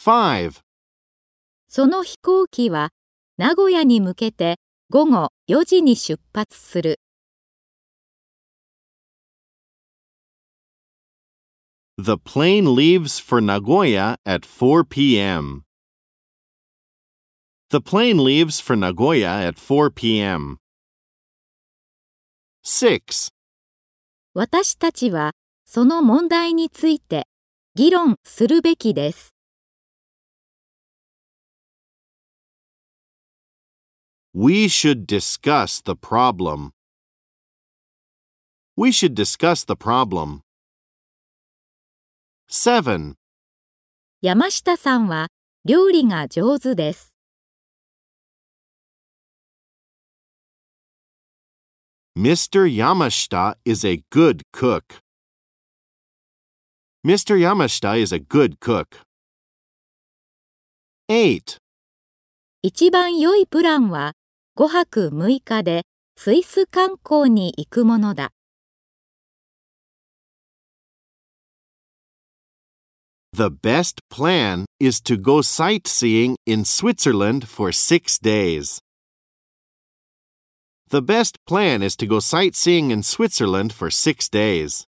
5. その飛行機は名古屋に向けて午後4時に出発する。 The plane leaves for Nagoya at 4 p.m. The plane leaves for Nagoya at 4 p.m. 6. 私たちはその問題について議論するべきです。 We should discuss the problem. We should discuss the problem. 7. 山下さんは料理が上手です。 Mr. Yamashita is a good cook. Mr. Yamashita is a good cook. 8. 一番良いプランは5泊6日でスイス観光に行くものだ。 The best plan is to go sightseeing in Switzerland for 6 days. The best plan is to go sightseeing in Switzerland for 6 days.